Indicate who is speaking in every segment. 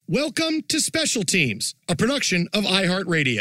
Speaker 1: Welcome to Special Teams, a production of iHeartRadio.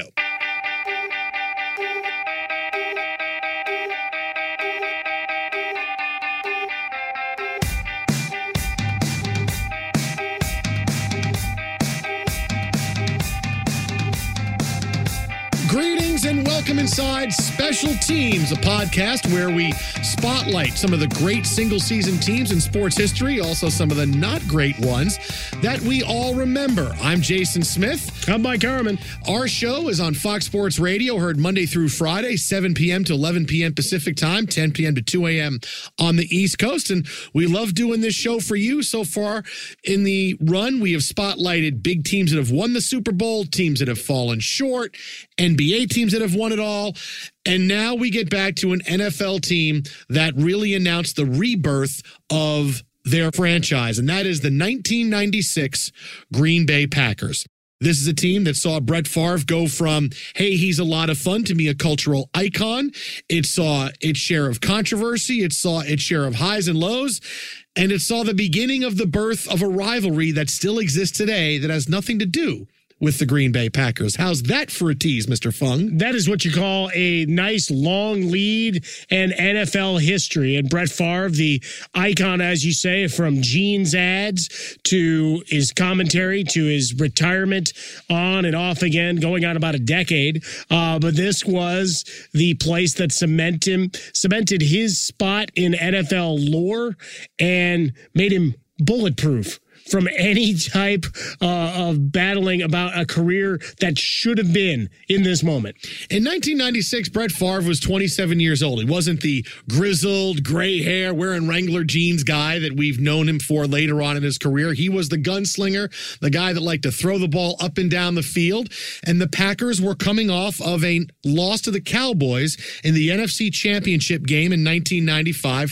Speaker 1: Greetings and welcome inside Special Teams, a podcast where we spotlight some of the great single-season teams in sports history, also some of the not great ones that we all remember. I'm Jason Smith.
Speaker 2: I'm Mike Harmon.
Speaker 1: Our show is on Fox Sports Radio, heard Monday through Friday, 7 p.m. to 11 p.m. Pacific time, 10 p.m. to 2 a.m. on the East Coast. And we love doing this show for you. So far in the run, we have spotlighted big teams that have won the Super Bowl, teams that have fallen short, NBA teams that have won it all. And now we get back to an NFL team that really announced the rebirth of their franchise, and that is the 1996 Green Bay Packers. This is a team that saw Brett Favre go from, hey, he's a lot of fun, to be a cultural icon. It saw its share of controversy. It saw its share of highs and lows. And it saw the beginning of the birth of a rivalry that still exists today that has nothing to do with the Green Bay Packers. How's that for a tease, Mr. Fung?
Speaker 2: That is what you call a nice long lead in NFL history. And Brett Favre, the icon, as you say, from jeans ads to his commentary to his retirement on and off again, going on about a decade. But this was the place that cemented his spot in NFL lore and made him bulletproof from any type of battling about a career that should have been in this moment.
Speaker 1: In 1996, Brett Favre was 27 years old. He wasn't the grizzled, gray hair, wearing Wrangler jeans guy that we've known him for later on in his career. He was the gunslinger, the guy that liked to throw the ball up and down the field. And the Packers were coming off of a loss to the Cowboys in the NFC Championship game in 1995,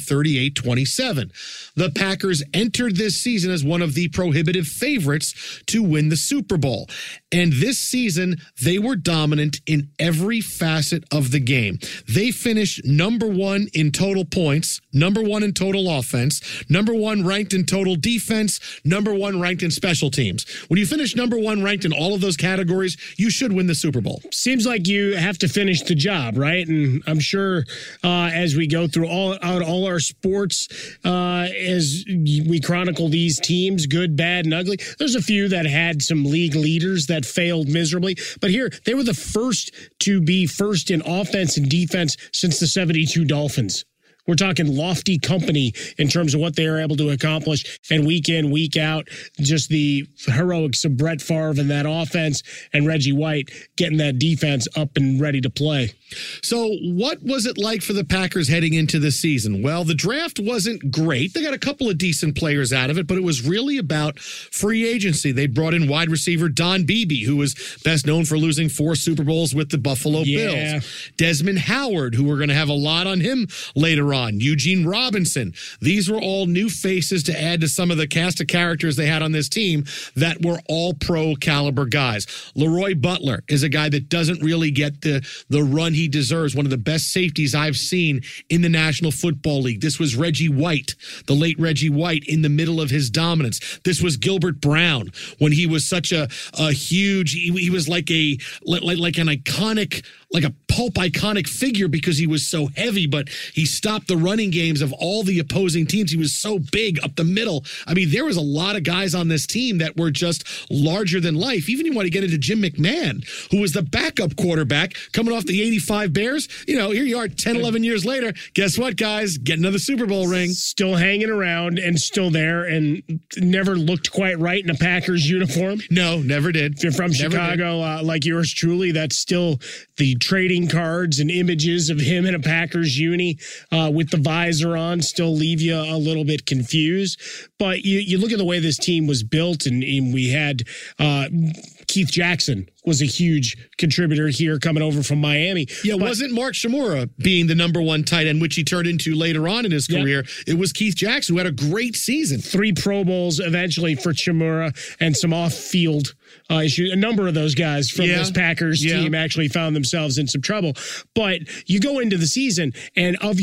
Speaker 1: 38-27. The Packers entered this season as one of the prohibitive favorites to win the Super Bowl. And this season, they were dominant in every facet of the game. They finished number one in total points, number one in total offense, number one ranked in total defense, number one ranked in special teams. When you finish number one ranked in all of those categories, you should win the Super Bowl.
Speaker 2: Seems like you have to finish the job, right? And I'm sure as we go through all our sports, as we chronicle these teams, good, bad, and ugly, there's a few that had some league leaders that failed miserably. But here, they were the first to be first in offense and defense since the 72 Dolphins. We're talking lofty company in terms of what they are able to accomplish. And week in, week out, just the heroics of Brett Favre and that offense and Reggie White getting that defense up and ready to play.
Speaker 1: So what was it like for the Packers heading into the season? Well, the draft wasn't great. They got a couple of decent players out of it, but it was really about free agency. They brought in wide receiver Don Beebe, who was best known for losing 4 Super Bowls with the Buffalo Bills. Desmond Howard, who we're going to have a lot on him later on. Eugene Robinson. These were all new faces to add to some of the cast of characters they had on this team that were all pro caliber guys. Leroy Butler is a guy that doesn't really get the run he deserves. One of the best safeties I've seen in the National Football League. This was Reggie White, the late Reggie White, in the middle of his dominance. This was Gilbert Brown when he was such a huge, he was like an iconic, like a pulp iconic figure because he was so heavy, but he stopped the running games of all the opposing teams. He was so big up the middle. I mean, there was a lot of guys on this team that were just larger than life. Even you want to get into Jim McMahon, who was the backup quarterback coming off the 85 Bears. You know, here you are 10, 11 years later. Guess what, guys? Get another Super Bowl ring.
Speaker 2: Still hanging around and still there and never looked quite right in a Packers uniform.
Speaker 1: No, never did.
Speaker 2: If you're from Chicago, like yours truly, that's still the trading cards and images of him in a Packers uni with the visor on still leave you a little bit confused. But you look at the way this team was built, and we had Keith Jackson was a huge contributor here coming over from Miami.
Speaker 1: Yeah, wasn't Mark Shimura being the number one tight end, which he turned into later on in his career? It was Keith Jackson who had a great season. 3
Speaker 2: Pro Bowls eventually for Shimura and some off-field issues. A number of those guys from this Packers team actually found themselves in some trouble. But you go into the season, and of your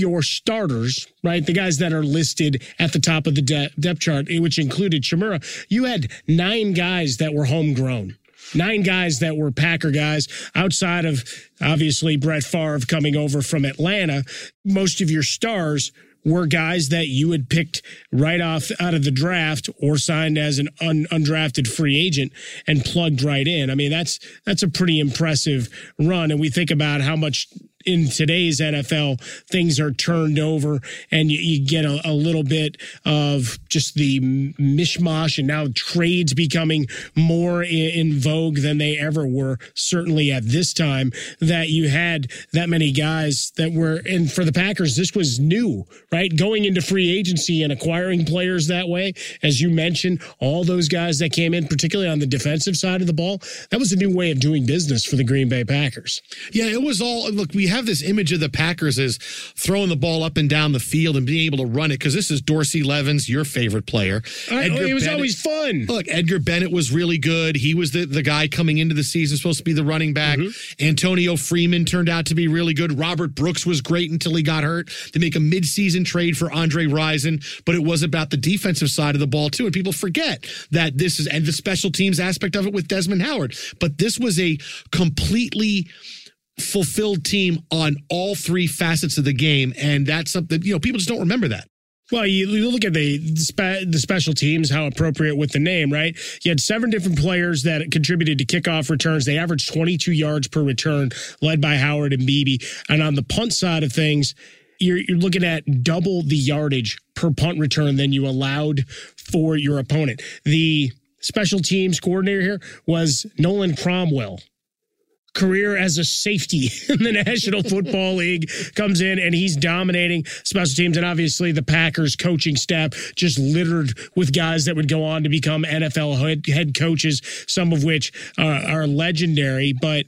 Speaker 2: starters, right, the guys that are listed at the top of the depth chart, which included Chmura, you had 9 guys that were homegrown. 9 guys that were Packer guys outside of, obviously, Brett Favre coming over from Atlanta. Most of your stars were guys that you had picked right off out of the draft or signed as an undrafted free agent and plugged right in. I mean, that's a pretty impressive run. And we think about how much in today's NFL, things are turned over and you get a little bit of just the mishmash, and now trades becoming more in vogue than they ever were, certainly at this time, that you had that many guys that were, and for the Packers, this was new, right? Going into free agency and acquiring players that way, as you mentioned, all those guys that came in, particularly on the defensive side of the ball, that was a new way of doing business for the Green Bay Packers.
Speaker 1: Yeah, it was all, look, we have this image of the Packers as throwing the ball up and down the field and being able to run it, because this is Dorsey Levens, your favorite player.
Speaker 2: It was always fun.
Speaker 1: Look, Edgar Bennett was really good. He was the guy coming into the season, supposed to be the running back. Antonio Freeman turned out to be really good. Robert Brooks was great until he got hurt. They make a midseason trade for Andre Rison, but it was about the defensive side of the ball too. And people forget that this is, and the special teams aspect of it with Desmond Howard. But this was a completely fulfilled team on all 3 facets of the game, and that's something, people just don't remember that.
Speaker 2: Well, you look at the special teams, how appropriate with the name, right? You had 7 different players that contributed to kickoff returns. They averaged 22 yards per return, led by Howard and Beebe. And on the punt side of things, you're looking at double the yardage per punt return than you allowed for your opponent. The special teams coordinator here was Nolan Cromwell. Career as a safety in the National Football League, comes in and he's dominating special teams. And obviously the Packers coaching staff just littered with guys that would go on to become NFL head coaches, some of which are legendary. But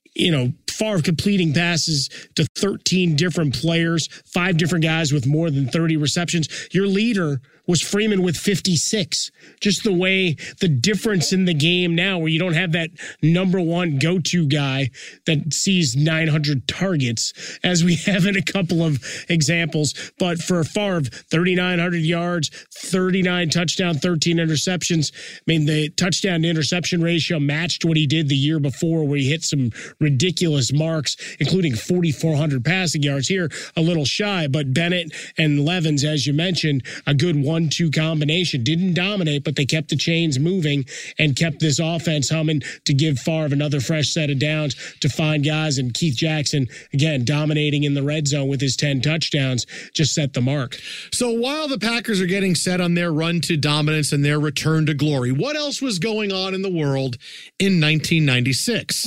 Speaker 2: Favre completing passes to 13 different players, 5 different guys with more than 30 receptions. Your leader was Freeman with 56. Just the way, the difference in the game now, where you don't have that number one go-to guy that sees 900 targets, as we have in a couple of examples. But for Favre, 3,900 yards, 39 touchdown, 13 interceptions. I mean, the touchdown to interception ratio matched what he did the year before, where he hit some ridiculous marks, including 4,400 passing yards. Here, a little shy, but Bennett and Levens, as you mentioned, a good 1-2 combination. Didn't dominate, but they kept the chains moving and kept this offense humming to give Favre another fresh set of downs to find guys. And Keith Jackson, again, dominating in the red zone with his 10 touchdowns, just set the mark.
Speaker 1: So while the Packers are getting set on their run to dominance and their return to glory, what else was going on in the world in 1996?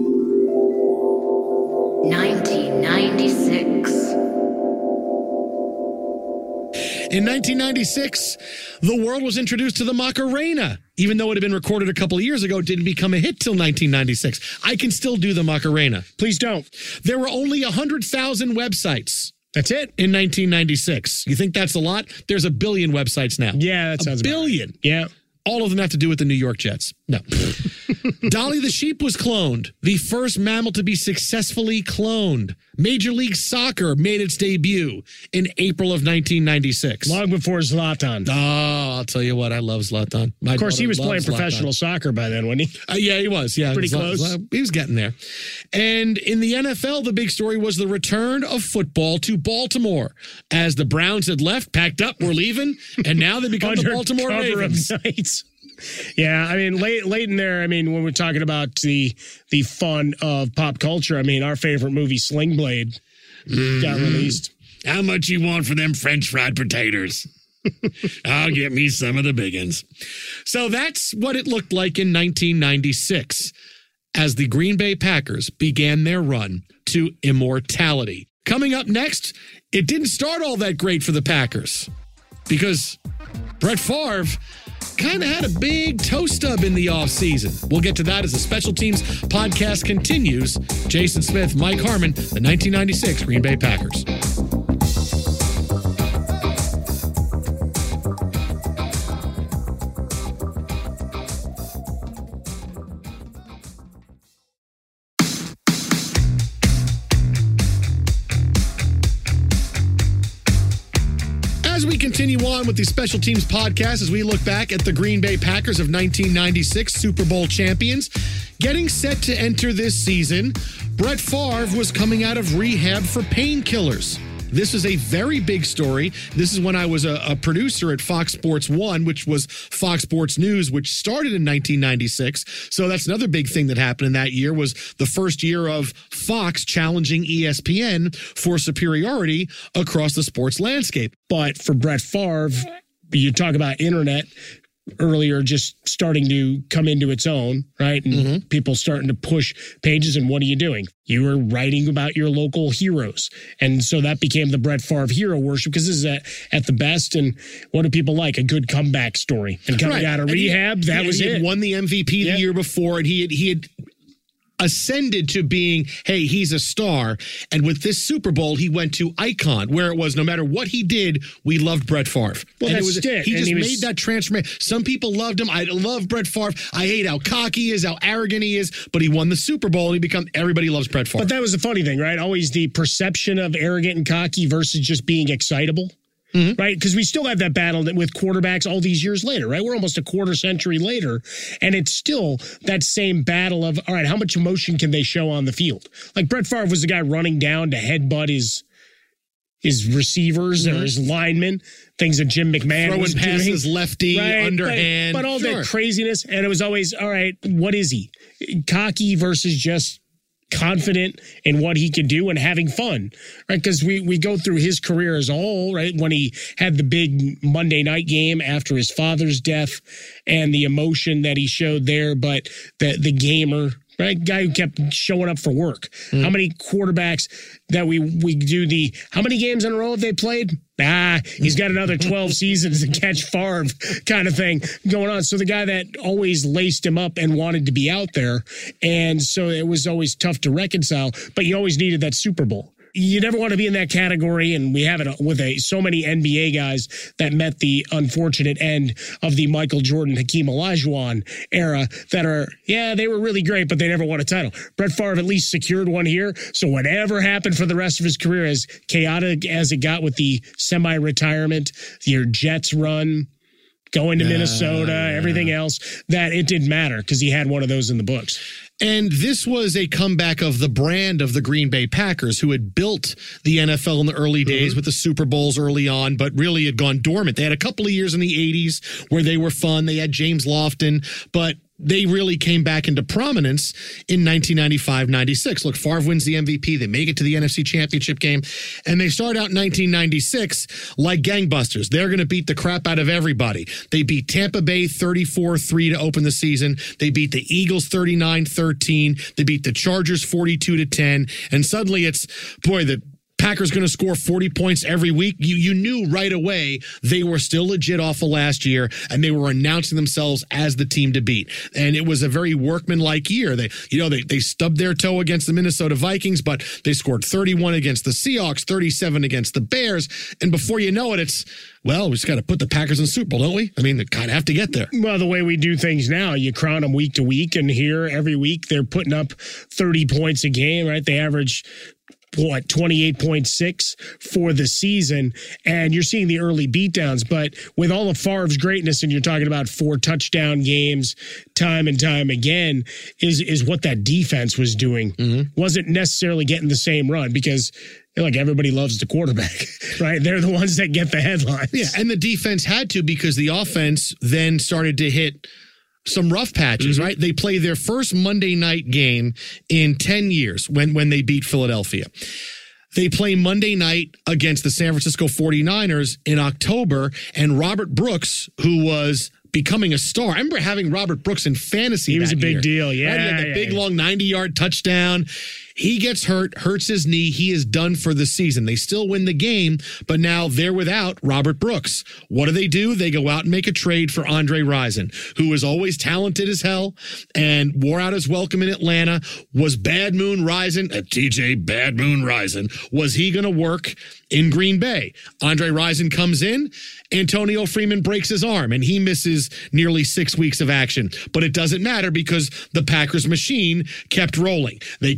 Speaker 3: 1996.
Speaker 1: In 1996, the world was introduced to the Macarena. Even though it had been recorded a couple of years ago, it didn't become a hit till 1996. I can still do the Macarena.
Speaker 2: Please don't.
Speaker 1: There were only 100,000 websites.
Speaker 2: That's it?
Speaker 1: In 1996. You think that's a lot? There's 1 billion websites now.
Speaker 2: Yeah, that sounds
Speaker 1: about right. 1 billion.
Speaker 2: Yeah.
Speaker 1: All of them have to do with the New York Jets. No. Dolly the sheep was cloned. The first mammal to be successfully cloned. Major League Soccer made its debut in April of 1996.
Speaker 2: Long before Zlatan.
Speaker 1: Oh, I'll tell you what. I love Zlatan.
Speaker 2: Of course, he was playing professional soccer by then, wasn't he?
Speaker 1: Yeah, he was. Yeah,
Speaker 2: pretty close.
Speaker 1: He was getting there. And in the NFL, the big story was the return of football to Baltimore. As the Browns had left, packed up, we're leaving, and now they become the Baltimore Ravens.
Speaker 2: Yeah, I mean, late in there, I mean, when we're talking about the fun of pop culture, I mean, our favorite movie, Sling Blade, got released.
Speaker 1: How much you want for them French fried potatoes? I'll get me some of the big ones. So that's what it looked like in 1996 as the Green Bay Packers began their run to immortality. Coming up next, it didn't start all that great for the Packers because Brett Favre kind of had a big toe stub in the offseason. We'll get to that as the Special Teams podcast continues. Jason Smith, Mike Harmon, the 1996 Green Bay Packers. As we continue on with the Special Teams podcast, as we look back at the Green Bay Packers of 1996, Super Bowl champions, getting set to enter this season, Brett Favre was coming out of rehab for painkillers. This is a very big story. This is when I was a producer at Fox Sports 1, which was Fox Sports News, which started in 1996. So that's another big thing that happened in that year, was the first year of Fox challenging ESPN for superiority across the sports landscape.
Speaker 2: But for Brett Favre, you talk about internet earlier just starting to come into its own, right? And people starting to push pages. And what are you doing? You were writing about your local heroes. And so that became the Brett Favre hero worship, because this is at the best. And what do people like? A good comeback story. And coming out of rehab, that was it.
Speaker 1: He had won the MVP the year before, and he had ascended to being, hey, he's a star. And with this Super Bowl, he went to icon, where it was no matter what he did, we loved Brett Favre.
Speaker 2: Well,
Speaker 1: and
Speaker 2: that's it.
Speaker 1: He just made that transformation. Some people loved him. I love Brett Favre. I hate how cocky he is, how arrogant he is, but he won the Super Bowl, and everybody loves Brett Favre.
Speaker 2: But that was the funny thing, right? Always the perception of arrogant and cocky versus just being excitable. Right? Because we still have that battle with quarterbacks all these years later, right? We're almost a quarter century later, and it's still that same battle of, all right, how much emotion can they show on the field? Like Brett Favre was the guy running down to headbutt his receivers or his linemen, things that Jim McMahon was doing.
Speaker 1: Throwing passes lefty, underhand.
Speaker 2: But all that craziness, and it was always, all right, what is he? Cocky versus just confident in what he could do and having fun, right? Because we go through his career as a whole, right? When he had the big Monday night game after his father's death and the emotion that he showed there, but the gamer, right? Guy who kept showing up for work. How many quarterbacks that we do how many games in a row have they played? He's got another 12 seasons to catch Favre kind of thing going on. So the guy that always laced him up and wanted to be out there. And so it was always tough to reconcile, but you always needed that Super Bowl. You never want to be in that category, and we have it with so many NBA guys that met the unfortunate end of the Michael Jordan, Hakeem Olajuwon era that they were really great, but they never won a title. Brett Favre at least secured one here, so whatever happened for the rest of his career, as chaotic as it got with the semi-retirement, your Jets run, going to Minnesota, everything else, that it didn't matter because he had one of those in the books.
Speaker 1: And this was a comeback of the brand of the Green Bay Packers, who had built the NFL in the early days with the Super Bowls early on, but really had gone dormant. They had a couple of years in the 80s where they were fun. They had James Lofton, but they really came back into prominence in 1995-96. Look, Favre wins the MVP. They make it to the NFC Championship game, and they start out in 1996 like gangbusters. They're going to beat the crap out of everybody. They beat Tampa Bay 34-3 to open the season. They beat the Eagles 39-13. They beat the Chargers 42-10. And suddenly it's, the Packers going to score 40 points every week. You knew right away they were still legit off of last year, and they were announcing themselves as the team to beat. And it was a very workmanlike year. They stubbed their toe against the Minnesota Vikings, but they scored 31 against the Seahawks, 37 against the Bears. And before you know it, we just got to put the Packers in the Super Bowl, don't we? I mean, they kind of have to get there.
Speaker 2: Well, the way we do things now, you crown them week to week, and here every week they're putting up 30 points a game, right? They average 28.6 for the season, and you're seeing the early beatdowns. But with all of Favre's greatness, and you're talking about 4 touchdown games time and time again, is what that defense was doing. Wasn't necessarily getting the same run, because everybody loves the quarterback, right? They're the ones that get the headlines.
Speaker 1: Yeah, and the defense had to, because the offense then started to hit some rough patches, right? They played their first Monday night game in 10 years when they beat Philadelphia. They play Monday night against the San Francisco 49ers in October, and Robert Brooks, who was becoming a star. I remember having Robert Brooks in fantasy.
Speaker 2: He was a big deal, yeah.
Speaker 1: Right? He had that big, long 90-yard touchdown. He gets hurts his knee. He is done for the season. They still win the game, but now they're without Robert Brooks. What do? They go out and make a trade for Andre Rison, who was always talented as hell and wore out his welcome in Atlanta. Was Bad Moon Rison, TJ Bad Moon Rison, was he going to work in Green Bay? Andre Rison comes in. Antonio Freeman breaks his arm, and he misses nearly 6 weeks of action. But it doesn't matter, because the Packers machine kept rolling. They kept scoring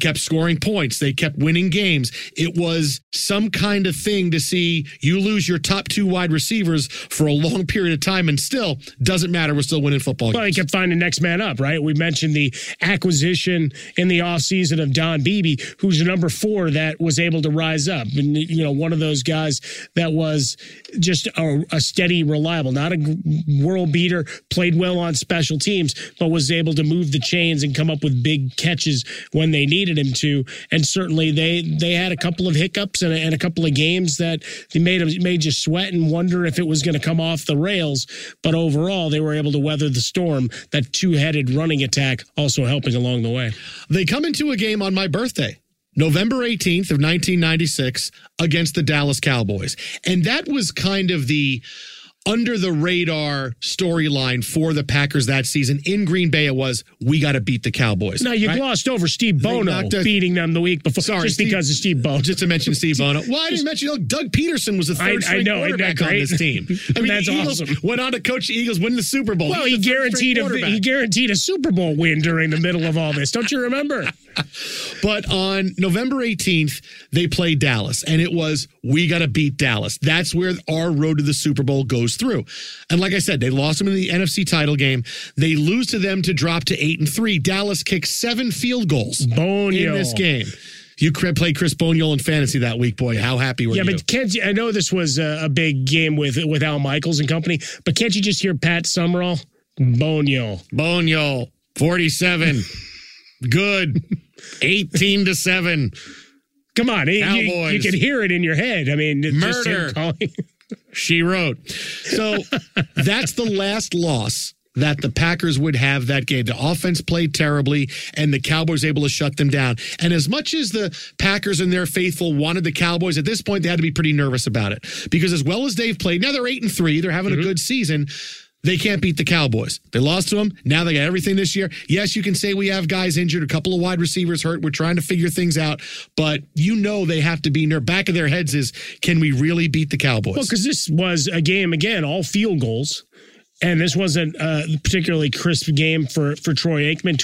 Speaker 1: scoring points. They kept winning games. It was some kind of thing to see you lose your top 2 wide receivers for a long period of time and still doesn't matter. We're still winning football games.
Speaker 2: Well, he kept finding next man up, right? We mentioned the acquisition in the offseason of Don Beebe, who's number 4 that was able to rise up. And, one of those guys that was just a steady, reliable, not a world beater, played well on special teams, but was able to move the chains and come up with big catches when they needed him to. And certainly they had a couple of hiccups and a couple of games that they made you sweat and wonder if it was going to come off the rails. But overall, they were able to weather the storm. That 2-headed running attack also helping along the way.
Speaker 1: They come into a game on my birthday, November 18th of 1996, against the Dallas Cowboys. And that was kind of the under-the-radar storyline for the Packers that season. In Green Bay, it was, we got to beat the Cowboys.
Speaker 2: Now, you glossed over Steve Bono beating them the week before.
Speaker 1: Sorry,
Speaker 2: because of Steve Bono.
Speaker 1: Just to mention Steve Bono. Well, I didn't mention, Doug Peterson was the third-string quarterback on this team. I mean,
Speaker 2: that's
Speaker 1: the Eagles
Speaker 2: awesome.
Speaker 1: Went on to coach the Eagles, win the Super Bowl.
Speaker 2: Well, he guaranteed a Super Bowl win during the middle of all this. Don't you remember?
Speaker 1: But on November 18th, they played Dallas, and it was, we got to beat Dallas. That's where our road to the Super Bowl goes through. And like I said, they lost them in the NFC title game. They lose to them to drop to 8-3. Dallas kicked 7 field goals in this game. You played Chris Boniol in fantasy that week, boy. How happy were you?
Speaker 2: Yeah, but I know this was a big game with Al Michaels and company, but can't you just hear Pat Summerall? Boniol, 47. Good. 18-7. Come on. You can hear it in your head. I mean,
Speaker 1: murder. She wrote. So that's the last loss that the Packers would have that game. The offense played terribly, and the Cowboys able to shut them down. And as much as the Packers and their faithful wanted the Cowboys, at this point, they had to be pretty nervous about it. Because as well as they've played, now they're 8-3, they're having a good season, they can't beat the Cowboys. They lost to them. Now they got everything this year. Yes, you can say we have guys injured, a couple of wide receivers hurt. We're trying to figure things out. But they have to be in their back of their heads is, can we really beat the Cowboys?
Speaker 2: Well, because this was a game, again, all field goals. And this wasn't a particularly crisp game for Troy Aikman,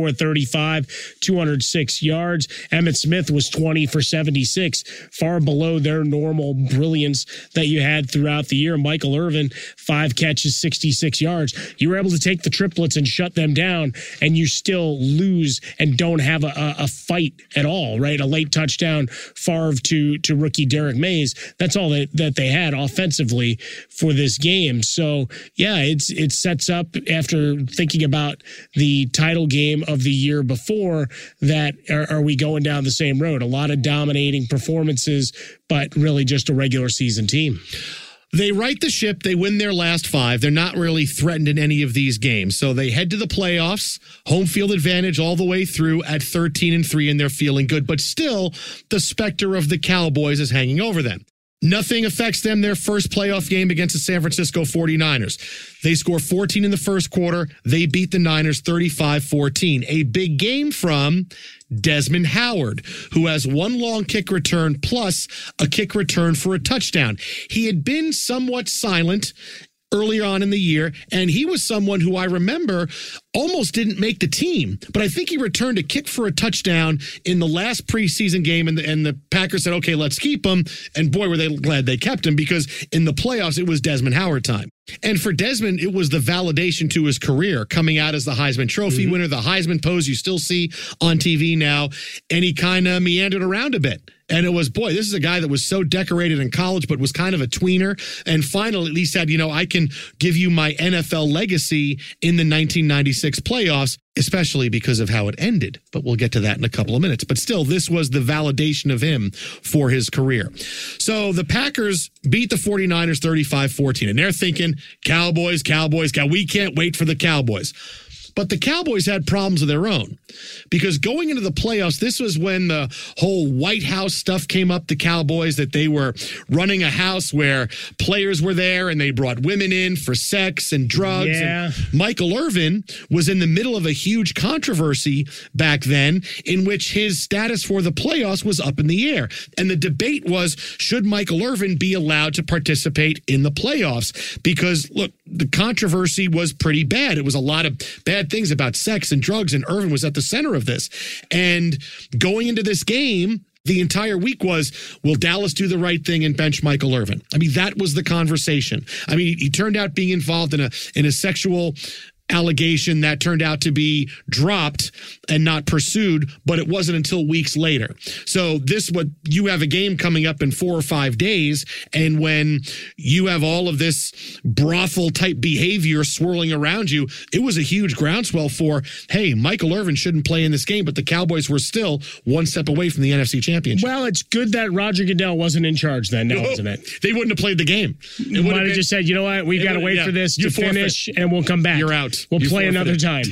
Speaker 2: 24-35, 206 yards. Emmitt Smith was 20 for 76, far below their normal brilliance that you had throughout the year. Michael Irvin, 5 catches, 66 yards. You were able to take the triplets and shut them down, and you still lose and don't have a fight at all, right? A late touchdown, Favre to rookie Derek Mays. That's all that they had offensively for this game. So, yeah, it sets up, after thinking about the title game of the year before, that are we going down the same road? A lot of dominating performances, but really just a regular season team.
Speaker 1: They right the ship. They win their last 5. They're not really threatened in any of these games. So they head to the playoffs, home field advantage all the way through at 13-3, and they're feeling good. But still, the specter of the Cowboys is hanging over them. Nothing affects them their first playoff game against the San Francisco 49ers. They score 14 in the first quarter. They beat the Niners 35-14. A big game from Desmond Howard, who has 1 long kick return plus a kick return for a touchdown. He had been somewhat silent earlier on in the year, and he was someone who I remember almost didn't make the team, but I think he returned a kick for a touchdown in the last preseason game, and the Packers said, okay, let's keep him, and boy, were they glad they kept him, because in the playoffs, it was Desmond Howard time. And for Desmond, it was the validation to his career, coming out as the Heisman Trophy winner, the Heisman pose you still see on TV now, and he kind of meandered around a bit. And it was, boy, this is a guy that was so decorated in college, but was kind of a tweener. And finally, at least said, I can give you my NFL legacy in the 1996 playoffs, especially because of how it ended. But we'll get to that in a couple of minutes. But still, this was the validation of him for his career. So the Packers beat the 49ers 35-14. And they're thinking, Cowboys, we can't wait for the Cowboys. But the Cowboys had problems of their own, because going into the playoffs, this was when the whole White House stuff came up, the Cowboys, that they were running a house where players were there and they brought women in for sex and drugs.
Speaker 2: Yeah.
Speaker 1: And Michael Irvin was in the middle of a huge controversy back then in which his status for the playoffs was up in the air. And the debate was, should Michael Irvin be allowed to participate in the playoffs? Because, look, the controversy was pretty bad. It was a lot of bad things about sex and drugs, and Irvin was at the center of this. And going into this game, the entire week was, will Dallas do the right thing and bench Michael Irvin? I mean, that was the conversation. I mean, he turned out being involved in a sexual allegation that turned out to be dropped and not pursued, but it wasn't until weeks later. So you have a game coming up in 4 or 5 days, and when you have all of this brothel type behavior swirling around you, it was a huge groundswell for, hey, Michael Irvin shouldn't play in this game, but the Cowboys were still one step away from the NFC Championship.
Speaker 2: Well, it's good that Roger Goodell wasn't in charge then, now, isn't it?
Speaker 1: They wouldn't have played the game.
Speaker 2: They might have just said, you know what, we've got to wait for this to finish, and we'll come back.
Speaker 1: You're out.
Speaker 2: We'll play another time.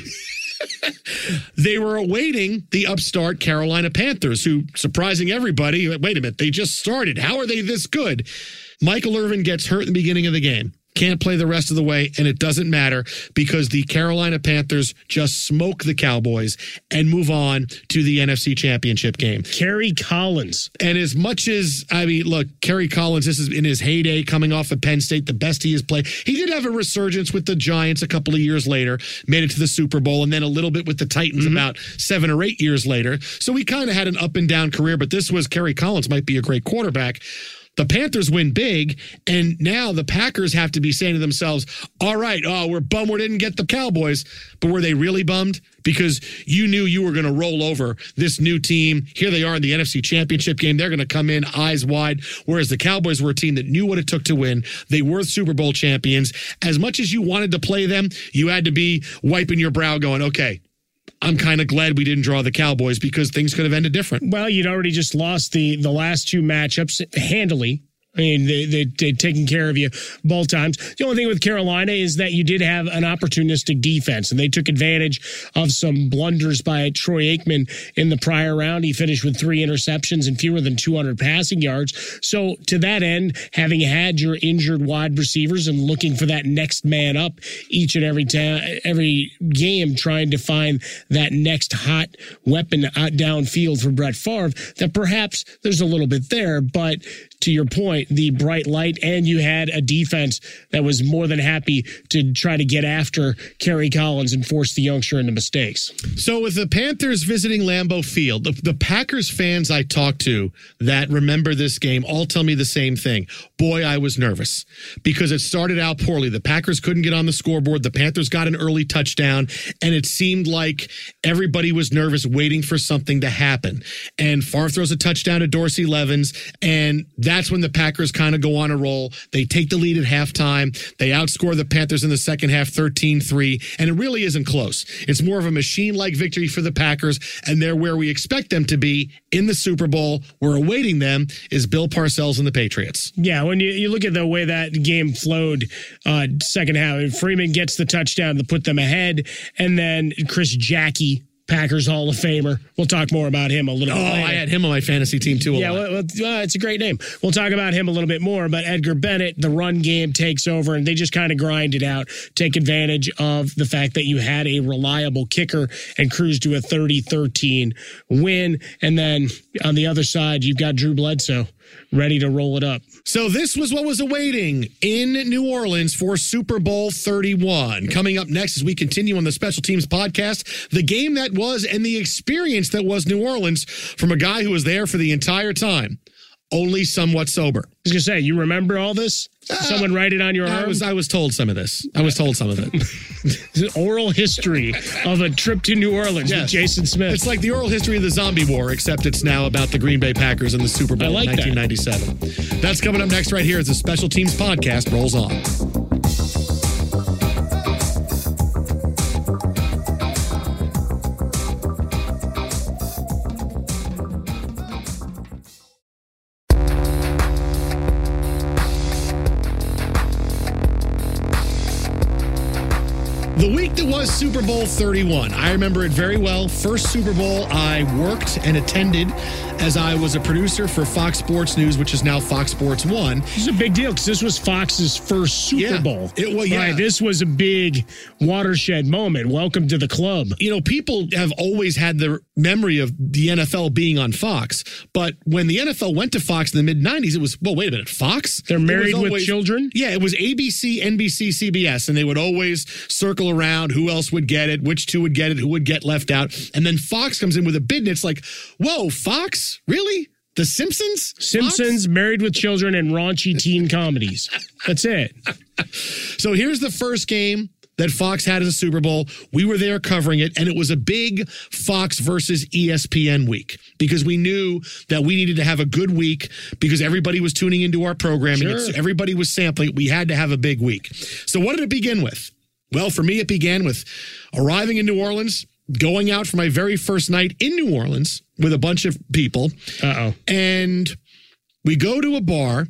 Speaker 1: They were awaiting the upstart Carolina Panthers, who, surprising everybody, wait a minute, they just started. How are they this good? Michael Irvin gets hurt in the beginning of the game. Can't play the rest of the way, and it doesn't matter because the Carolina Panthers just smoke the Cowboys and move on to the NFC Championship game.
Speaker 2: Kerry Collins.
Speaker 1: And as much as, I mean, look, Kerry Collins, this is in his heyday coming off of Penn State, the best he has played. He did have a resurgence with the Giants a couple of years later, made it to the Super Bowl, and then a little bit with the Titans about 7 or 8 years later. So he kind of had an up and down career, but this was Kerry Collins might be a great quarterback. The Panthers win big, and now the Packers have to be saying to themselves, all right, we're bummed we didn't get the Cowboys, but were they really bummed? Because you knew you were going to roll over this new team. Here they are in the NFC Championship game. They're going to come in eyes wide, whereas the Cowboys were a team that knew what it took to win. They were Super Bowl champions. As much as you wanted to play them, you had to be wiping your brow going, okay, I'm kind of glad we didn't draw the Cowboys because things could have ended different.
Speaker 2: Well, you'd already just lost the last 2 matchups handily. I mean, they'd taken care of you both times. The only thing with Carolina is that you did have an opportunistic defense, and they took advantage of some blunders by Troy Aikman in the prior round. He finished with 3 interceptions and fewer than 200 passing yards. So to that end, having had your injured wide receivers and looking for that next man up each and every game, trying to find that next hot weapon out downfield for Brett Favre, that perhaps there's a little bit there, but to your point, the bright light, and you had a defense that was more than happy to try to get after Kerry Collins and force the youngster into mistakes.
Speaker 1: So with the Panthers visiting Lambeau Field, the Packers fans I talked to that remember this game all tell me the same thing. Boy, I was nervous because it started out poorly. The Packers couldn't get on the scoreboard. The Panthers got an early touchdown, and it seemed like everybody was nervous waiting for something to happen. And Favre throws a touchdown to Dorsey Levens, and that's when the Packers kind of go on a roll. They take the lead at halftime. They outscore the Panthers in the second half 13-3, and it really isn't close. It's more of a machine-like victory for the Packers, and they're where we expect them to be in the Super Bowl. We're awaiting them is Bill Parcells and the Patriots.
Speaker 2: Yeah, when you look at the way that game flowed second half, Freeman gets the touchdown to put them ahead, and then Chris Jackie, Packers Hall of Famer. We'll talk more about him a little bit later.
Speaker 1: I had him on my fantasy team too.
Speaker 2: Yeah, it's a great name. We'll talk about him a little bit more, but Edgar Bennett, the run game takes over, and they just kind of grind it out, take advantage of the fact that you had a reliable kicker and cruise to a 30-13 win. And then on the other side, you've got Drew Bledsoe ready to roll it up.
Speaker 1: So this was what was awaiting in New Orleans for Super Bowl 31. Coming up next as we continue on the Special Teams podcast, the game that was and the experience that was New Orleans from a guy who was there for the entire time, only somewhat sober.
Speaker 2: I was going to say, you remember all this? Someone write it on your arm?
Speaker 1: I was told some of this. I was told some of it.
Speaker 2: Oral history of a trip to New Orleans with Jason Smith.
Speaker 1: It's like the oral history of the zombie war, except it's now about the Green Bay Packers and the Super Bowl in 1997. That's coming up next right here as the Special Teams podcast rolls on. The week that was Super Bowl 31. I remember it very well. First Super Bowl I worked and attended as I was a producer for Fox Sports News, which is now Fox Sports 1.
Speaker 2: This is a big deal because this was Fox's first Super Bowl.
Speaker 1: It was,
Speaker 2: Right, this was a big watershed moment. Welcome to the club.
Speaker 1: You know, people have always had the memory of the NFL being on Fox, but when the NFL went to Fox in the mid-90s, it was, well, wait a minute, Fox?
Speaker 2: They're married with children?
Speaker 1: Yeah, it was ABC, NBC, CBS, and they would always circle around who else would get it, which two would get it, who would get left out. And then Fox comes in with a bid, and it's like, whoa, Fox? Really? The Simpsons?
Speaker 2: Simpsons,
Speaker 1: Fox?
Speaker 2: Married with Children, and raunchy teen comedies. That's it.
Speaker 1: So here's the first game that Fox had as a Super Bowl. We were there covering it, and it was a big Fox versus ESPN week because we knew that we needed to have a good week because everybody was tuning into our programming.
Speaker 2: Sure.
Speaker 1: Everybody was sampling. We had to have a big week. So what did it begin with? Well, for me, it began with arriving in New Orleans, going out for my very first night in New Orleans with a bunch of people. And we go to a bar,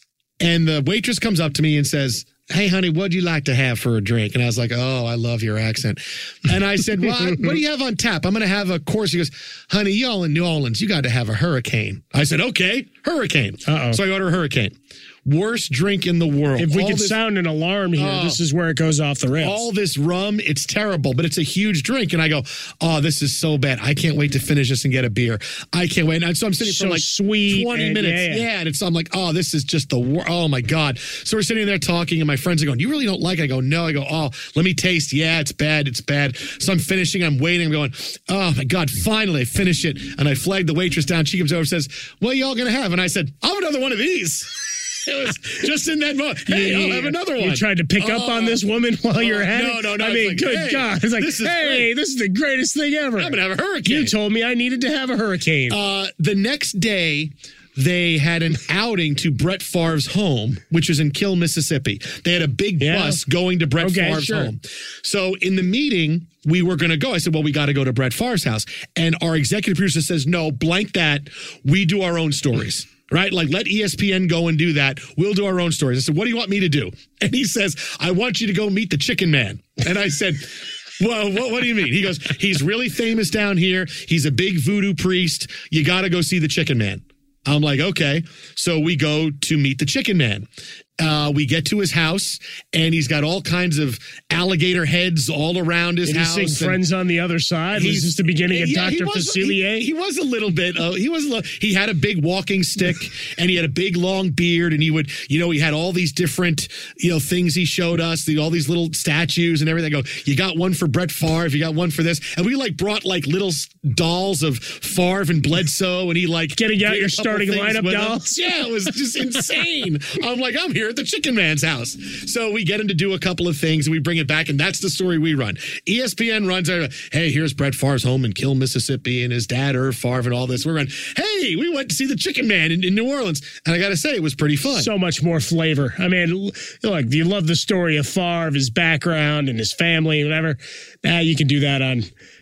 Speaker 1: and the waitress comes up to me and says, "Hey, honey, what'd you like to have for a drink?" And I was like, "Oh, I love your accent." And I said, "Well, what do you have on tap? I'm going to have a course." He goes, "Honey, y'all in New Orleans, you got to have a hurricane." I said, "Okay, hurricane." So I order a hurricane. Worst drink in the world.
Speaker 2: If we could sound an alarm here, this is where it goes off the rails.
Speaker 1: All this rum, it's terrible, but it's a huge drink. And I go, "Oh, this is so bad. I can't wait to finish this and get a beer. I can't wait." And so I'm sitting for like
Speaker 2: sweet
Speaker 1: 20 minutes. Yeah. And I'm like, "Oh, this is just the worst. Oh, my God." So we're sitting there talking, and my friends are going, "You really don't like it?" I go, "No." I go, "Oh, let me taste." "Yeah, it's bad. It's bad." So I'm finishing. I'm waiting. I'm going, "Oh, my God, finally I finish it." And I flag the waitress down. She comes over and says, "What are y'all going to have?" And I said, "I'll have another one of these." It was just in that moment. "Hey, I'll have another one."
Speaker 2: You tried to pick up on this woman while you're at it?
Speaker 1: No.
Speaker 2: I mean,
Speaker 1: like,
Speaker 2: good
Speaker 1: hey,
Speaker 2: God. It's like,
Speaker 1: this is
Speaker 2: hey, this is the greatest thing ever.
Speaker 1: I'm going to have a hurricane.
Speaker 2: You told me I needed to have a hurricane.
Speaker 1: The next day, they had an outing to Brett Favre's home, which is in Kill, Mississippi. They had a big bus going to Brett Favre's home. So in the meeting, we were going to go. I said, "Well, we got to go to Brett Favre's house." And our executive producer says, "No, blank that. We do our own stories." Right? Like, let ESPN go and do that. We'll do our own stories. I said, "What do you want me to do?" And he says, "I want you to go meet the Chicken Man." And I said, "Well, what do you mean?" He goes, "He's really famous down here. He's a big voodoo priest. You got to go see the Chicken Man." I'm like, "Okay." So we go to meet the Chicken Man. We get to his house, and he's got all kinds of alligator heads all around his house.
Speaker 2: Did he sing Friends on the Other Side? Was this the beginning of Dr. Facilier?
Speaker 1: He was a little bit. He had a big walking stick, and he had a big long beard, and he would, he had all these different, things he showed us, all these little statues and everything. I go, "You got one for Brett Favre, you got one for this," and we brought little dolls of Favre and Bledsoe, and he
Speaker 2: getting out your starting lineup dolls.
Speaker 1: Yeah, it was just insane. I'm like, I'm here at the Chicken Man's house. So we get him to do a couple of things, and we bring it back, and that's the story we run. ESPN runs, "Hey, here's Brett Favre's home in Kill, Mississippi, and his dad, Irv Favre, and all this." We're running, "Hey, we went to see the Chicken Man in New Orleans." And I got to say, it was pretty fun.
Speaker 2: So much more flavor. I mean, look, you love the story of Favre, his background, and his family, whatever. You can do that on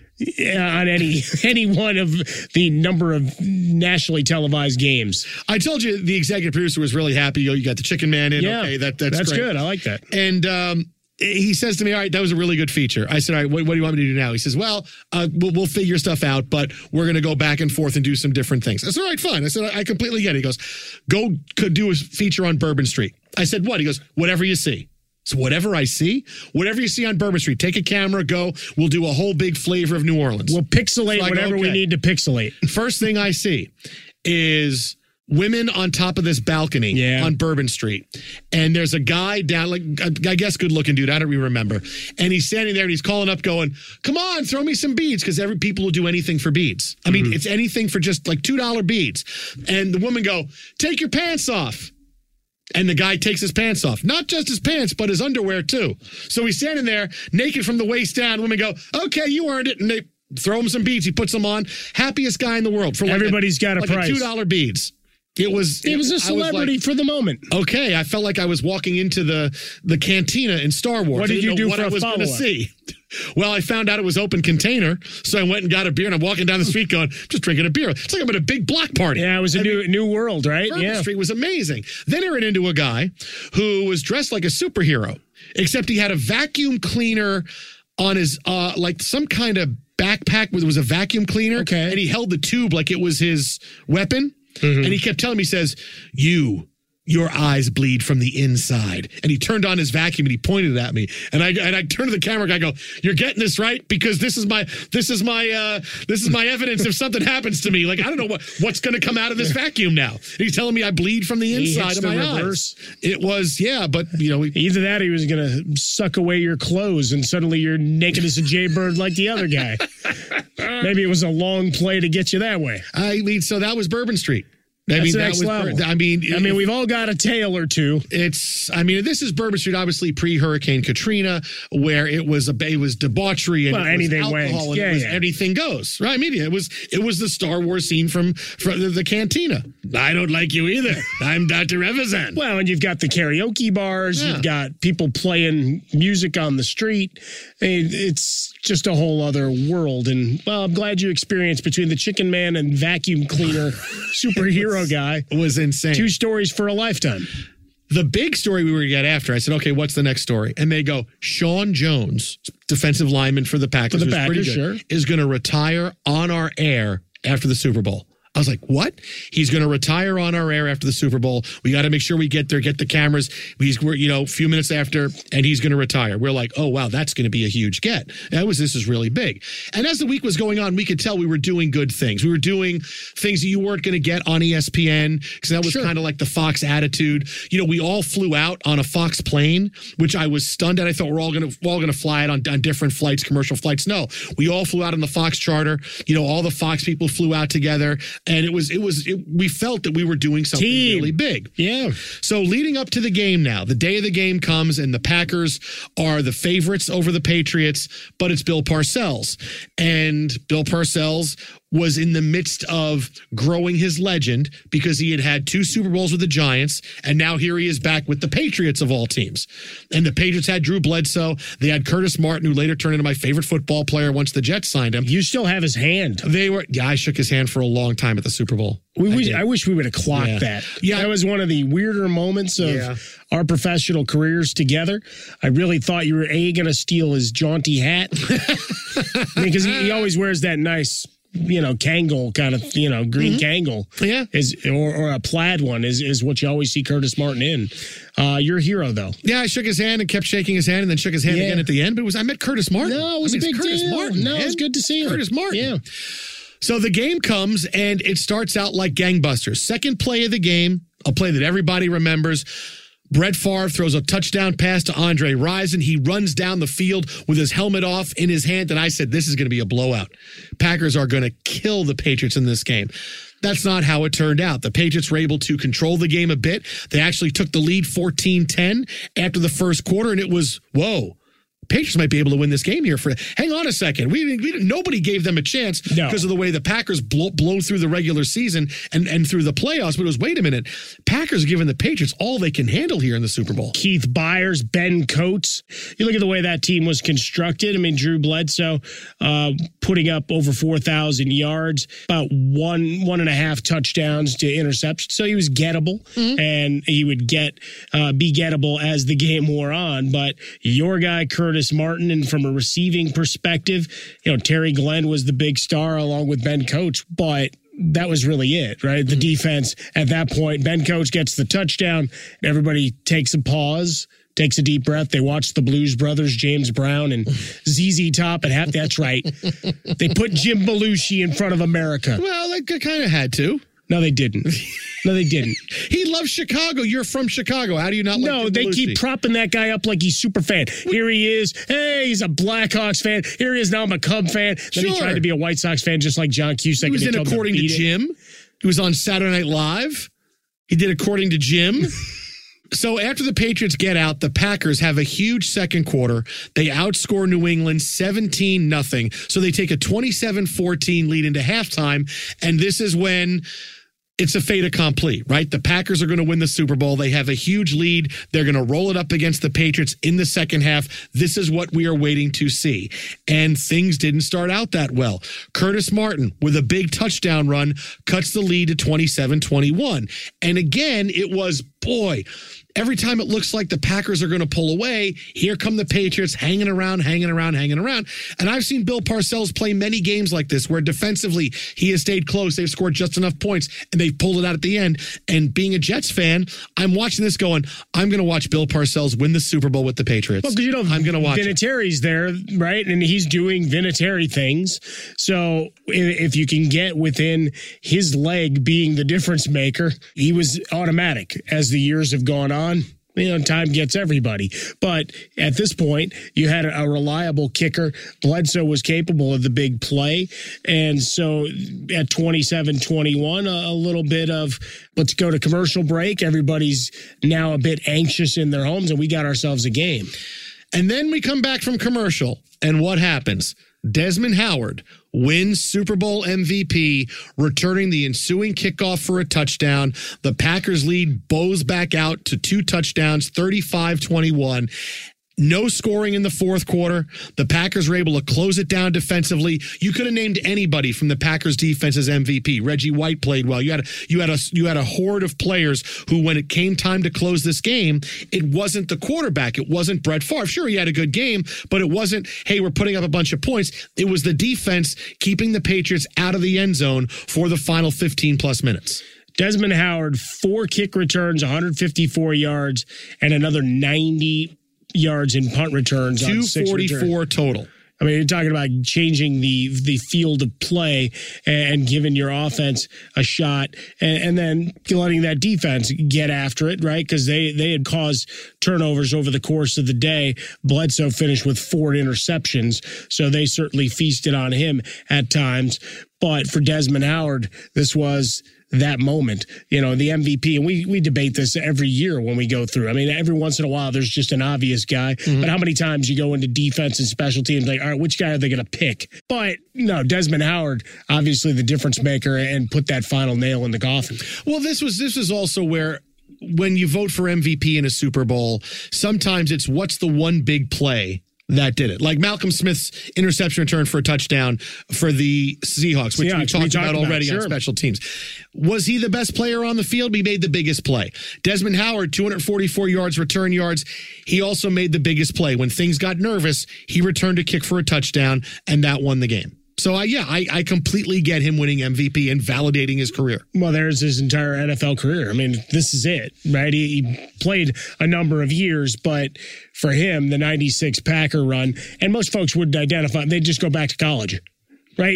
Speaker 2: any one of the number of nationally televised games.
Speaker 1: I told you the executive producer was really happy. You got the Chicken Man in.
Speaker 2: Yeah,
Speaker 1: okay, that's great.
Speaker 2: good. I like that.
Speaker 1: And he says to me, "All right, that was a really good feature." I said, "All right, what do you want me to do now?" He says, "Well, we'll figure stuff out, but we're going to go back and forth and do some different things." I said, "All right, fine." I said, "I completely get it." He goes, "Could do a feature on Bourbon Street." I said, "What?" He goes, "Whatever you see." So whatever I see, whatever you see on Bourbon Street, take a camera, go. We'll do a whole big flavor of New Orleans.
Speaker 2: We'll pixelate whatever we need to pixelate.
Speaker 1: First thing I see is women on top of this balcony on Bourbon Street. And there's a guy down, I guess good-looking dude. I don't even remember. And he's standing there, and he's calling up going, "Come on, throw me some beads," because people will do anything for beads. I mean, it's anything for just $2 beads. And the woman go, "Take your pants off." And the guy takes his pants off. Not just his pants, but his underwear, too. So he's standing there, naked from the waist down. Women go, "Okay, you earned it." And they throw him some beads. He puts them on. Happiest guy in the world. For
Speaker 2: everybody's got a price.
Speaker 1: $2 beads. It was
Speaker 2: a celebrity for the moment.
Speaker 1: Okay, I felt like I was walking into the cantina in Star Wars.
Speaker 2: What did you do
Speaker 1: what
Speaker 2: for
Speaker 1: I was going to see? Well, I found out it was open container, so I went and got a beer, and I'm walking down the street going, "Just drinking a beer." It's like I'm at a big block party.
Speaker 2: Yeah, it was a new world, right?
Speaker 1: Bourbon Street was amazing. Then I ran into a guy who was dressed like a superhero, except he had a vacuum cleaner on his, some kind of backpack where there was a vacuum cleaner, and he held the tube like it was his weapon. And he kept telling me, he says, "You your eyes bleed from the inside. And he turned on his vacuum and he pointed it at me. And I turned to the camera and I go, you're getting this right? Because this is my evidence if something happens to me. Like, I don't know what's going to come out of this vacuum now. And he's telling me I bleed from the inside of my eyes. It was, but
Speaker 2: either that or he was going to suck away your clothes and suddenly you're naked as a jaybird like the other guy. Maybe it was a long play to get you that way.
Speaker 1: So that was Bourbon Street.
Speaker 2: That's next level. We've all got a tale or two.
Speaker 1: This is Bourbon Street, obviously pre-Hurricane Katrina, where it was debauchery and
Speaker 2: anything
Speaker 1: alcohol
Speaker 2: went.
Speaker 1: And anything goes. Right? I mean, it was the Star Wars scene from the cantina. I don't like you either. I'm Dr. Evazan.
Speaker 2: Well, and you've got the karaoke bars. Yeah. You've got people playing music on the street. It's just a whole other world. And I'm glad you experienced between the Chicken Man and vacuum cleaner superhero guy.
Speaker 1: It was insane.
Speaker 2: 2 stories for a lifetime.
Speaker 1: The big story we were going to get after, I said, okay, what's the next story? And they go, Sean Jones, defensive lineman for the Packers, is going to retire on our air after the Super Bowl. I was like, what? He's going to retire on our air after the Super Bowl. We got to make sure we get there, get the cameras. We're a few minutes after, and he's going to retire. We're like, oh, wow, that's going to be a huge get. This is really big. And as the week was going on, we could tell we were doing good things. We were doing things that you weren't going to get on ESPN, because that was kind of like the Fox attitude. We all flew out on a Fox plane, which I was stunned at. I thought we're all going to fly it on different flights, commercial flights. No, we all flew out on the Fox charter. All the Fox people flew out together. And we felt that we were doing something really big.
Speaker 2: Yeah.
Speaker 1: So leading up to the game now, the day of the game comes and the Packers are the favorites over the Patriots, but it's Bill Parcells. And Bill Parcells was in the midst of growing his legend because he had 2 Super Bowls with the Giants, and now here he is back with the Patriots of all teams. And the Patriots had Drew Bledsoe. They had Curtis Martin, who later turned into my favorite football player once the Jets signed him.
Speaker 2: You still have his hand.
Speaker 1: I shook his hand for a long time at the Super Bowl.
Speaker 2: I wish we would have clocked that. Yeah. That was one of the weirder moments of our professional careers together. I really thought you were going to steal his jaunty hat. Because he always wears that nice Kangol kind of, green Kangol.
Speaker 1: Yeah.
Speaker 2: Or a plaid one is what you always see Curtis Martin in. You're a hero, though.
Speaker 1: Yeah, I shook his hand and kept shaking his hand and then shook his hand again at the end. But I met Curtis Martin.
Speaker 2: No, it was a big
Speaker 1: Curtis
Speaker 2: deal.
Speaker 1: Martin,
Speaker 2: no, it was good to see him.
Speaker 1: Curtis Martin.
Speaker 2: Yeah.
Speaker 1: So the game comes and it starts out like gangbusters. Second play of the game, a play that everybody remembers. Brett Favre throws a touchdown pass to Andre Rison. He runs down the field with his helmet off in his hand, and I said, this is going to be a blowout. Packers are going to kill the Patriots in this game. That's not how it turned out. The Patriots were able to control the game a bit. They actually took the lead 14-10 after the first quarter, and it was, whoa. Patriots might be able to win this game here. Hang on a second. Nobody gave them a chance because of the way the Packers blow through the regular season and through the playoffs. But it was, wait a minute, Packers are giving the Patriots all they can handle here in the Super Bowl.
Speaker 2: Keith Byers, Ben Coates. You look at the way that team was constructed. I mean, Drew Bledsoe putting up over 4,000 yards, about one and a half touchdowns to interceptions. So he was gettable, and he would be gettable as the game wore on. But your guy, Curtis Martin, and from a receiving perspective, Terry Glenn was the big star along with Ben Coates, but that was really it, right? The defense at that point, Ben Coates gets the touchdown. Everybody takes a pause, takes a deep breath. They watch the Blues Brothers, James Brown and ZZ Top at half. That's right. They put Jim Belushi in front of America.
Speaker 1: Well, they kind of had to.
Speaker 2: No, they didn't. No, they didn't.
Speaker 1: He loves Chicago. You're from Chicago. How do you not like
Speaker 2: No, they keep propping that guy up like he's super fan. Here he is. Hey, he's a Blackhawks fan. Here he is. Now I'm a Cub fan. Then he tried to be a White Sox fan just like John Cusack.
Speaker 1: He was in According to Jim. He was on Saturday Night Live. He did According to Jim. So after the Patriots get out, the Packers have a huge second quarter. They outscore New England 17-0. So they take a 27-14 lead into halftime. And this is when it's a fait accompli, right? The Packers are going to win the Super Bowl. They have a huge lead. They're going to roll it up against the Patriots in the second half. This is what we are waiting to see. And things didn't start out that well. Curtis Martin, with a big touchdown run, cuts the lead to 27-21. And again, it was boy, every time it looks like the Packers are going to pull away, here come the Patriots hanging around. And I've seen Bill Parcells play many games like this where defensively he has stayed close. They've scored just enough points and they've pulled it out at the end. And being a Jets fan, I'm watching this going, I'm going to watch Bill Parcells win the Super Bowl with the Patriots.
Speaker 2: Well, because
Speaker 1: I'm going to watch
Speaker 2: Vinatieri's there, right? And he's doing Vinatieri things. So if you can get within his leg being the difference maker, he was automatic as the years have gone on. Time gets everybody. But at this point, you had a reliable kicker. Bledsoe was capable of the big play. And so at 27-21, a little bit of let's go to commercial break. Everybody's now a bit anxious in their homes, and we got ourselves a game.
Speaker 1: And then we come back from commercial, and what happens? Desmond Howard wins Super Bowl MVP, returning the ensuing kickoff for a touchdown. The Packers lead bows back out to 2 touchdowns, 35-21. No scoring in the fourth quarter. The Packers were able to close it down defensively. You could have named anybody from the Packers defense as MVP. Reggie White played well. You had a horde of players who, when it came time to close this game, it wasn't the quarterback. It wasn't Brett Favre. Sure, he had a good game, but it wasn't, hey, we're putting up a bunch of points. It was the defense keeping the Patriots out of the end zone for the final 15-plus minutes.
Speaker 2: Desmond Howard, 4 kick returns, 154 yards, and another 90 yards in punt returns.
Speaker 1: 244 total.
Speaker 2: I mean, you're talking about changing the field of play and giving your offense a shot and then letting that defense get after it, right? Because they had caused turnovers over the course of the day. Bledsoe finished with 4 interceptions, so they certainly feasted on him at times. But for Desmond Howard, this was that moment, the MVP, and we debate this every year when we go through. I mean, every once in a while, there's just an obvious guy, but how many times you go into defense and special teams, like, all right, which guy are they going to pick? But no, Desmond Howard, obviously the difference maker and put that final nail in the coffin.
Speaker 1: Well, this was also where, when you vote for MVP in a Super Bowl, sometimes it's what's the one big play that did it. Like Malcolm Smith's interception return for a touchdown for the Seahawks, which we talked about already on special teams. Was he the best player on the field? He made the biggest play. Desmond Howard, 244 yards, return yards. He also made the biggest play. When things got nervous, he returned a kick for a touchdown, and that won the game. So, I completely get him winning MVP and validating his career.
Speaker 2: Well, there's his entire NFL career. I mean, this is it, right? He played a number of years, but for him, the 96 Packer run, and most folks would identify, they'd just go back to college, right?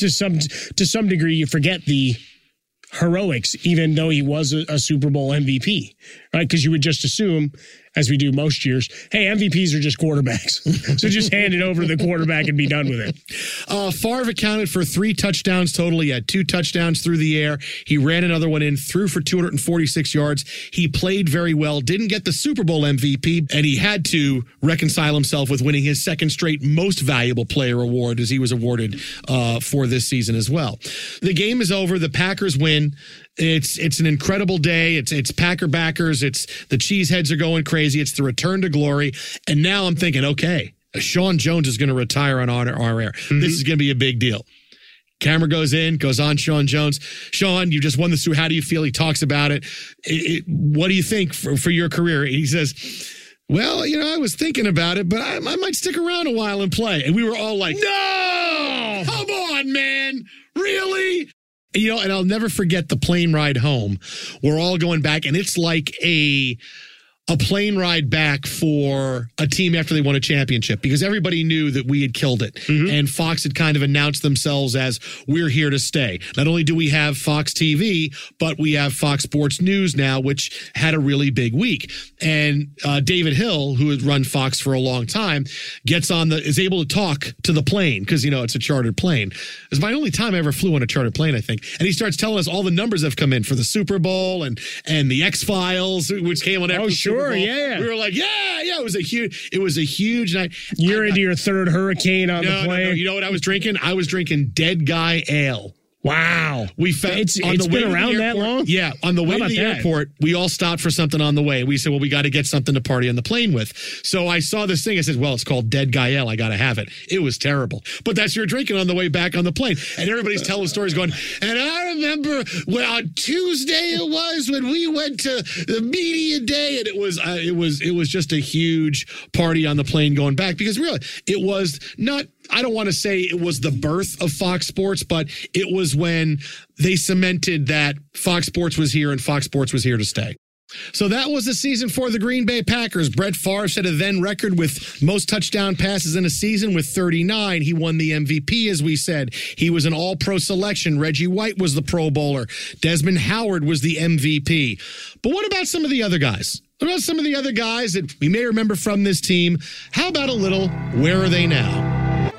Speaker 2: To some degree, you forget the heroics, even though he was a Super Bowl MVP, right? Because you would just assume, as we do most years, hey, MVPs are just quarterbacks. So just hand it over to the quarterback and be done with it.
Speaker 1: Favre accounted for 3 touchdowns total. He had 2 touchdowns through the air. He ran another one in, threw for 246 yards. He played very well, didn't get the Super Bowl MVP, and he had to reconcile himself with winning his second straight most valuable player award, as he was awarded for this season as well. The game is over. The Packers win. It's an incredible day. It's Packer backers. It's the cheeseheads are going crazy. It's the return to glory. And now I'm thinking, okay, Sean Jones is going to retire on our air. Mm-hmm. This is going to be a big deal. Camera goes on Sean Jones. Sean, you just won this through. How do you feel? He talks about it. What do you think for your career? He says, well, I was thinking about it, but I might stick around a while and play. And we were all like, no, come on, man. Really? And I'll never forget the plane ride home. We're all going back, and it's like a plane ride back for a team after they won a championship, because everybody knew that we had killed it. Mm-hmm. And Fox had kind of announced themselves as, we're here to stay. Not only do we have Fox TV, but we have Fox Sports News now, which had a really big week. And David Hill, who had run Fox for a long time, is able to talk to the plane, because, it's a chartered plane. It's my only time I ever flew on a chartered plane, I think. And he starts telling us all the numbers that have come in for the Super Bowl and the X-Files, which came on after the Super Bowl.
Speaker 2: Yeah.
Speaker 1: We were like, yeah, it was a huge night.
Speaker 2: You're into your third hurricane on the plane.
Speaker 1: No. You know what I was drinking? I was drinking Dead Guy Ale.
Speaker 2: Wow.
Speaker 1: We found
Speaker 2: it's been around that long?
Speaker 1: Yeah. On the way to the airport, we all stopped for something on the way. We said, well, we got to get something to party on the plane with. So I saw this thing. I said, well, it's called Dead Guy L. I got to have it. It was terrible. But that's your drinking on the way back on the plane. And everybody's telling stories going, and I remember on Tuesday it was when we went to the media day, and it was just a huge party on the plane going back, because really it was not, I don't want to say it was the birth of Fox Sports, but it was when they cemented that Fox Sports was here and Fox Sports was here to stay. So that was the season for the Green Bay Packers. Brett Favre set a then record with most touchdown passes in a season with 39. He won the MVP, as we said. He was an all-pro selection. Reggie White was the Pro Bowler. Desmond Howard was the MVP. But what about some of the other guys? What about some of the other guys that we may remember from this team? How about a little, where are they now?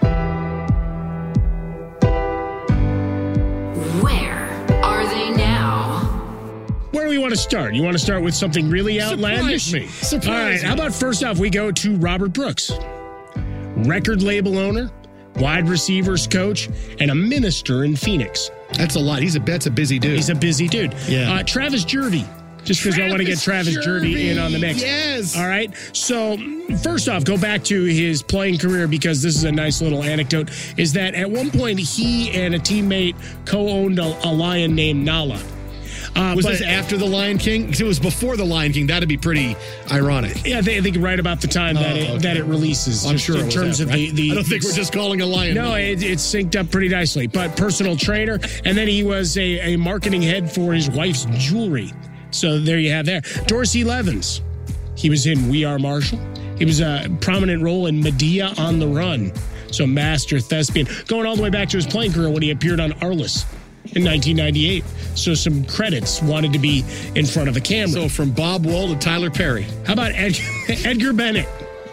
Speaker 2: Where do we want to start? You want to start with something really outlandish?
Speaker 1: Surprise me.
Speaker 2: All right. How about first off, we go to Robert Brooks, record label owner, wide receivers coach, and a minister in Phoenix.
Speaker 1: That's a lot. That's a busy dude.
Speaker 2: He's a busy dude.
Speaker 1: Yeah.
Speaker 2: Travis Jervey. Just because I want to get Travis Jervey in on the mix.
Speaker 1: Yes.
Speaker 2: All right. So first off, go back to his playing career, because this is a nice little anecdote, is that at one point he and a teammate co-owned a lion named Nala.
Speaker 1: Was this after The Lion King? Because it was before The Lion King. That'd be pretty ironic.
Speaker 2: Yeah, I think right about the time that it releases.
Speaker 1: I'm sure
Speaker 2: in terms of the
Speaker 1: I don't think we're just calling a lion.
Speaker 2: No, it's synced up pretty nicely. But personal trainer, and then he was a marketing head for his wife's jewelry. So there you have that. Dorsey Levens. He was in We Are Marshall. He was a prominent role in Medea on the Run. So master thespian. Going all the way back to his playing career when he appeared on Arliss in 1998. So some credits, wanted to be in front of a camera.
Speaker 1: So from Bob Wool to Tyler Perry.
Speaker 2: How about Edgar Bennett?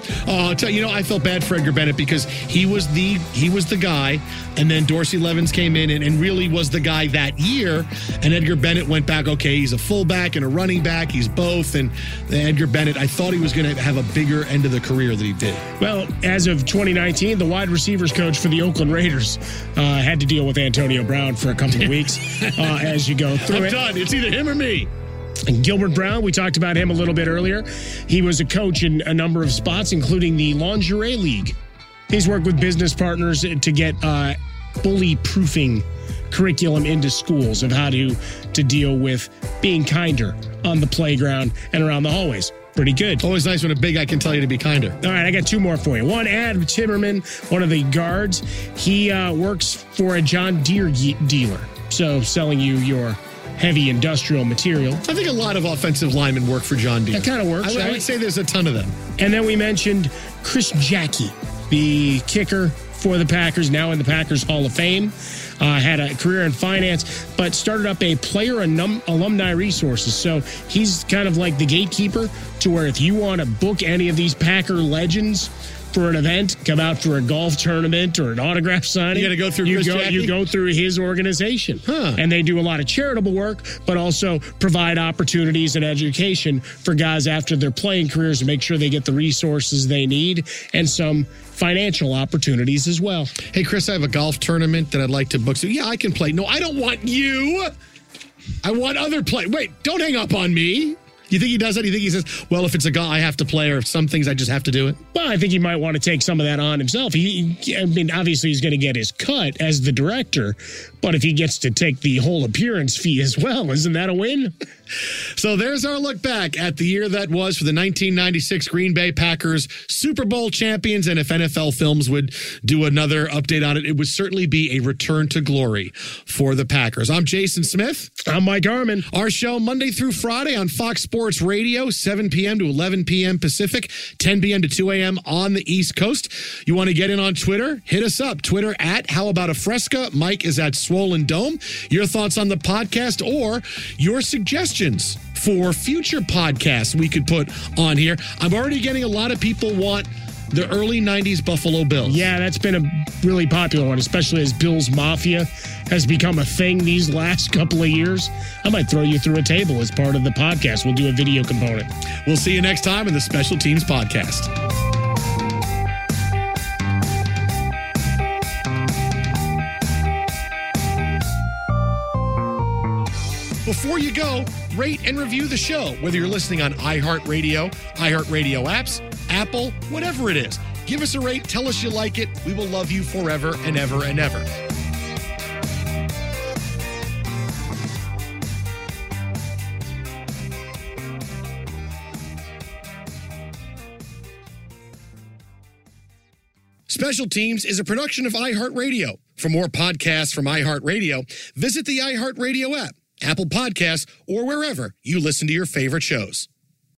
Speaker 1: I felt bad for Edgar Bennett, because he was the guy, and then Dorsey Levens came in and really was the guy that year, and Edgar Bennett went back, okay, he's a fullback and a running back, he's both, and Edgar Bennett, I thought he was going to have a bigger end of the career than he did.
Speaker 2: Well, as of 2019, the wide receivers coach for the Oakland Raiders had to deal with Antonio Brown for a couple of weeks as you go through
Speaker 1: I'm done. It's either him or me.
Speaker 2: And Gilbert Brown, we talked about him a little bit earlier. He was a coach in a number of spots, including the Lingerie League. He's worked with business partners to get bully-proofing curriculum into schools of how to deal with being kinder on the playground and around the hallways. Pretty good.
Speaker 1: Always nice when a big guy can tell you to be kinder.
Speaker 2: All right, I got two more for you. One, Adam Timmerman, one of the guards. He works for a John Deere dealer, so selling you your heavy industrial material.
Speaker 1: I think a lot of offensive linemen work for John Deere.
Speaker 2: That kind of works,
Speaker 1: I would say there's a ton of them.
Speaker 2: And then we mentioned Chris Jackie, the kicker for the Packers, now in the Packers Hall of Fame. Had a career in finance, but started up a player alumni resources. So he's kind of like the gatekeeper to where if you want to book any of these Packer legends for an event, come out for a golf tournament or an autograph signing,
Speaker 1: you got to go through Chris Jackie?
Speaker 2: You go through his organization. And they do a lot of charitable work, but also provide opportunities and education for guys after their playing careers to make sure they get the resources they need and some financial opportunities as well.
Speaker 1: Hey, Chris, I have a golf tournament that I'd like to book. So, yeah, I can play. No, I don't want you. I want other play. Wait, don't hang up on me. You think he does that? You think he says, well, if it's a guy I have to play, or if some things I just have to do it?
Speaker 2: Well, I think he might want to take some of that on himself. Obviously, he's going to get his cut as the director, but if he gets to take the whole appearance fee as well, isn't that a win?
Speaker 1: So there's our look back at the year that was for the 1996 Green Bay Packers, Super Bowl champions. And if NFL Films would do another update on it, it would certainly be a return to glory for the Packers. I'm Jason Smith.
Speaker 2: I'm Mike Harmon.
Speaker 1: Our show Monday through Friday on Fox Sports Radio, 7 p.m. to 11 p.m. Pacific, 10 p.m. to 2 a.m. on the East Coast. You want to get in on Twitter? Hit us up. Twitter at How About a Fresca. Mike is at Swollen Dome. Your thoughts on the podcast or your suggestions for future podcasts we could put on here. I'm already getting a lot of people want the early 90s Buffalo Bills.
Speaker 2: Yeah, that's been a really popular one, especially as Bills Mafia has become a thing these last couple of years. I might throw you through a table as part of the podcast. We'll do a video component.
Speaker 1: We'll see you next time in the Special Teams Podcast. Before you go, rate and review the show, whether you're listening on iHeartRadio, iHeartRadio apps, Apple, whatever it is. Give us a rate. Tell us you like it. We will love you forever and ever and ever. Special Teams is a production of iHeartRadio. For more podcasts from iHeartRadio, visit the iHeartRadio app, Apple Podcasts, or wherever you listen to your favorite shows.